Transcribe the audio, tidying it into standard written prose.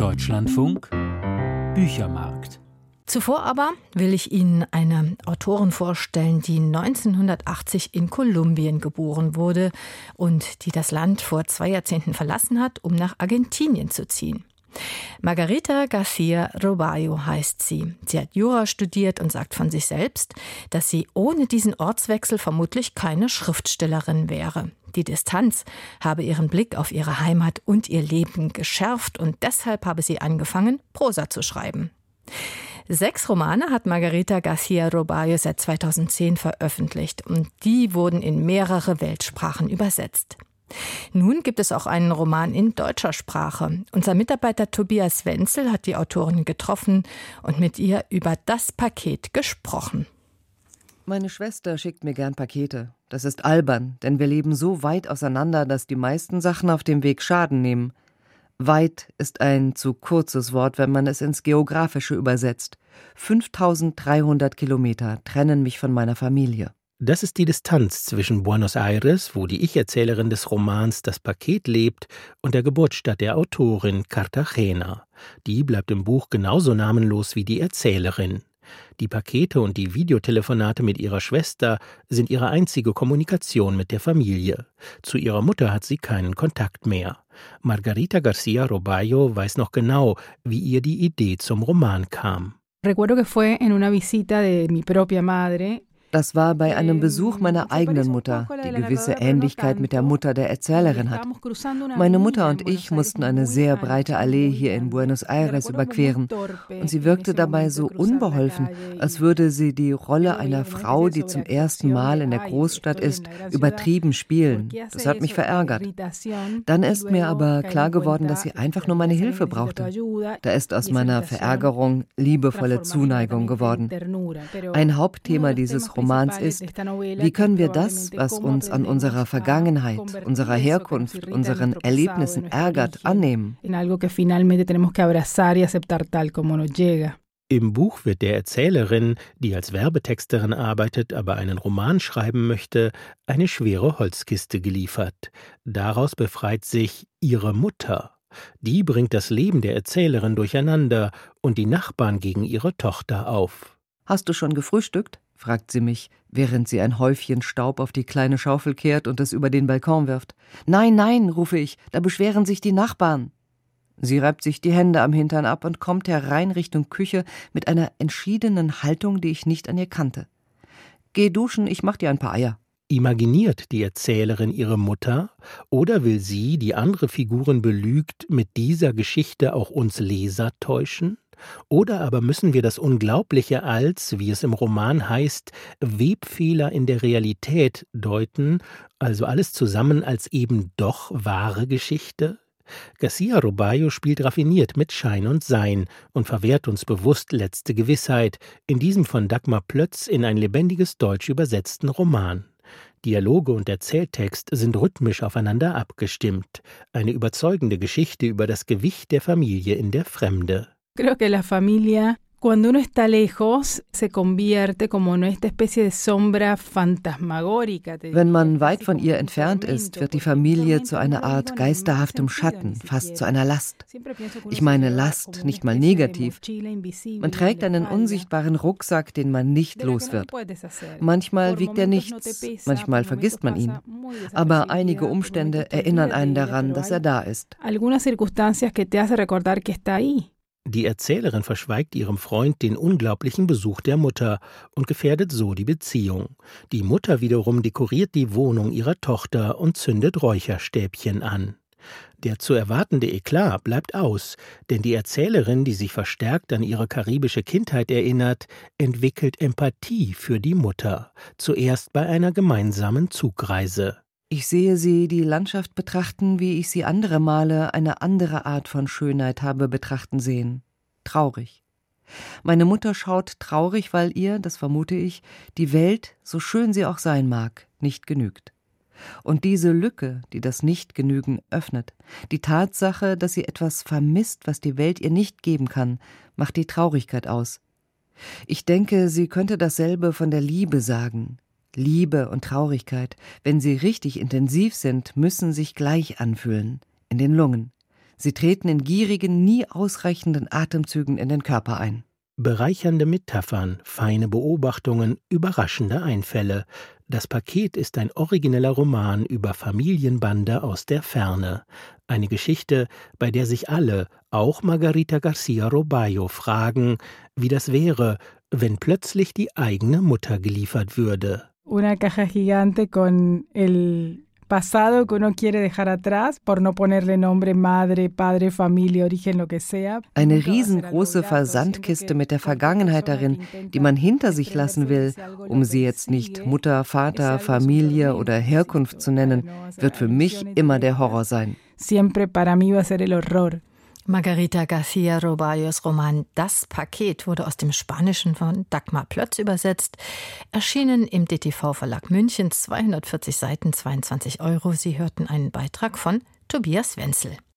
Deutschlandfunk Büchermarkt. Zuvor aber will ich Ihnen eine Autorin vorstellen, die 1980 in Kolumbien geboren wurde und die das Land vor 2 Jahrzehnten verlassen hat, um nach Argentinien zu ziehen. Margarita García Robayo heißt sie. Sie hat Jura studiert und sagt von sich selbst, dass sie ohne diesen Ortswechsel vermutlich keine Schriftstellerin wäre. Die Distanz habe ihren Blick auf ihre Heimat und ihr Leben geschärft und deshalb habe sie angefangen, Prosa zu schreiben. 6 Romane hat Margarita García Robayo seit 2010 veröffentlicht und die wurden in mehrere Weltsprachen übersetzt. Nun gibt es auch einen Roman in deutscher Sprache. Unser Mitarbeiter Tobias Wenzel hat die Autorin getroffen und mit ihr über das Paket gesprochen. Meine Schwester schickt mir gern Pakete. Das ist albern, denn wir leben so weit auseinander, dass die meisten Sachen auf dem Weg Schaden nehmen. Weit ist ein zu kurzes Wort, wenn man es ins Geografische übersetzt. 5300 Kilometer trennen mich von meiner Familie. Das ist die Distanz zwischen Buenos Aires, wo die Ich-Erzählerin des Romans Das Paket lebt, und der Geburtsstadt der Autorin, Cartagena. Die bleibt im Buch genauso namenlos wie die Erzählerin. Die Pakete und die Videotelefonate mit ihrer Schwester sind ihre einzige Kommunikation mit der Familie. Zu ihrer Mutter hat sie keinen Kontakt mehr. Margarita García Robayo weiß noch genau, wie ihr die Idee zum Roman kam. Recuerdo que fue en una visita de mi propia madre. Das war bei einem Besuch meiner eigenen Mutter, die gewisse Ähnlichkeit mit der Mutter der Erzählerin hat. Meine Mutter und ich mussten eine sehr breite Allee hier in Buenos Aires überqueren und sie wirkte dabei so unbeholfen, als würde sie die Rolle einer Frau, die zum ersten Mal in der Großstadt ist, übertrieben spielen. Das hat mich verärgert. Dann ist mir aber klar geworden, dass sie einfach nur meine Hilfe brauchte. Da ist aus meiner Verärgerung liebevolle Zuneigung geworden. Ein Hauptthema dieses Romans ist, wie können wir das, was uns an unserer Vergangenheit, unserer Herkunft, unseren Erlebnissen ärgert, annehmen? Im Buch wird der Erzählerin, die als Werbetexterin arbeitet, aber einen Roman schreiben möchte, eine schwere Holzkiste geliefert. Daraus befreit sich ihre Mutter. Die bringt das Leben der Erzählerin durcheinander und die Nachbarn gegen ihre Tochter auf. Hast du schon gefrühstückt? Fragt sie mich, während sie ein Häufchen Staub auf die kleine Schaufel kehrt und es über den Balkon wirft. Nein, nein, rufe ich, da beschweren sich die Nachbarn. Sie reibt sich die Hände am Hintern ab und kommt herein Richtung Küche mit einer entschiedenen Haltung, die ich nicht an ihr kannte. Geh duschen, ich mach dir ein paar Eier. Imaginiert die Erzählerin ihre Mutter oder will sie, die andere Figuren belügt, mit dieser Geschichte auch uns Leser täuschen? Oder aber müssen wir das Unglaubliche als, wie es im Roman heißt, Webfehler in der Realität deuten, also alles zusammen als eben doch wahre Geschichte? García Robayo spielt raffiniert mit Schein und Sein und verwehrt uns bewusst letzte Gewissheit, in diesem von Dagmar Plötz in ein lebendiges Deutsch übersetzten Roman. Dialoge und Erzähltext sind rhythmisch aufeinander abgestimmt. Eine überzeugende Geschichte über das Gewicht der Familie in der Fremde. Creo que la familia, cuando uno está lejos, se convierte como en esta especie de sombra fantasmagórica. Wenn man weit von ihr entfernt ist, wird die Familie zu einer Art geisterhaftem Schatten, fast zu einer Last. Ich meine Last, nicht mal negativ. Man trägt einen unsichtbaren Rucksack, den man nicht los wird. Manchmal wiegt er nichts, manchmal vergisst man ihn. Aber einige Umstände erinnern einen daran, dass er da ist. Algunas circunstancias que te hace recordar que está ahí. Die Erzählerin verschweigt ihrem Freund den unglaublichen Besuch der Mutter und gefährdet so die Beziehung. Die Mutter wiederum dekoriert die Wohnung ihrer Tochter und zündet Räucherstäbchen an. Der zu erwartende Eklat bleibt aus, denn die Erzählerin, die sich verstärkt an ihre karibische Kindheit erinnert, entwickelt Empathie für die Mutter, zuerst bei einer gemeinsamen Zugreise. Ich sehe sie die Landschaft betrachten, wie ich sie andere Male eine andere Art von Schönheit habe betrachten sehen. Traurig. Meine Mutter schaut traurig, weil ihr, das vermute ich, die Welt, so schön sie auch sein mag, nicht genügt. Und diese Lücke, die das Nichtgenügen öffnet, die Tatsache, dass sie etwas vermisst, was die Welt ihr nicht geben kann, macht die Traurigkeit aus. Ich denke, sie könnte dasselbe von der Liebe sagen. Liebe und Traurigkeit, wenn sie richtig intensiv sind, müssen sich gleich anfühlen, in den Lungen. Sie treten in gierigen, nie ausreichenden Atemzügen in den Körper ein. Bereichernde Metaphern, feine Beobachtungen, überraschende Einfälle. Das Paket ist ein origineller Roman über Familienbande aus der Ferne. Eine Geschichte, bei der sich alle, auch Margarita García Robayo, fragen, wie das wäre, wenn plötzlich die eigene Mutter geliefert würde. Una caja gigante con el pasado que uno quiere dejar atrás por no ponerle nombre madre, padre, familia, origen, lo que sea. Eine riesengroße Versandkiste mit der Vergangenheit darin, die man hinter sich lassen will, um sie jetzt nicht Mutter, Vater, Familie oder Herkunft zu nennen, wird für mich immer der Horror sein. Siempre para mí va a ser el horror. Margarita García Robayos Roman Das Paket wurde aus dem Spanischen von Dagmar Plötz übersetzt. Erschienen im DTV-Verlag München, 240 Seiten, 22 €. Sie hörten einen Beitrag von Tobias Wenzel.